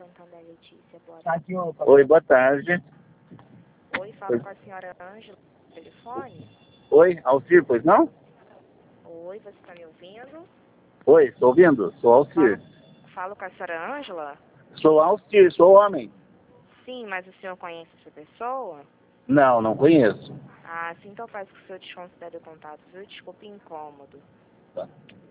Santander, Letícia. Boa Tá tarde. aqui, ó. Oi, boa tarde. Oi, falo com a senhora Ângela no telefone. Oi, Alcir, pois não? Oi, você está me ouvindo? Oi, estou ouvindo? Sou Alcir. Falo com a senhora Ângela? Sou Alcir, sou homem. Sim, mas o senhor conhece essa pessoa? Não, não conheço. Ah, sim, então peço que o senhor desconsidere o contato, viu? Desculpe o incômodo. Tá.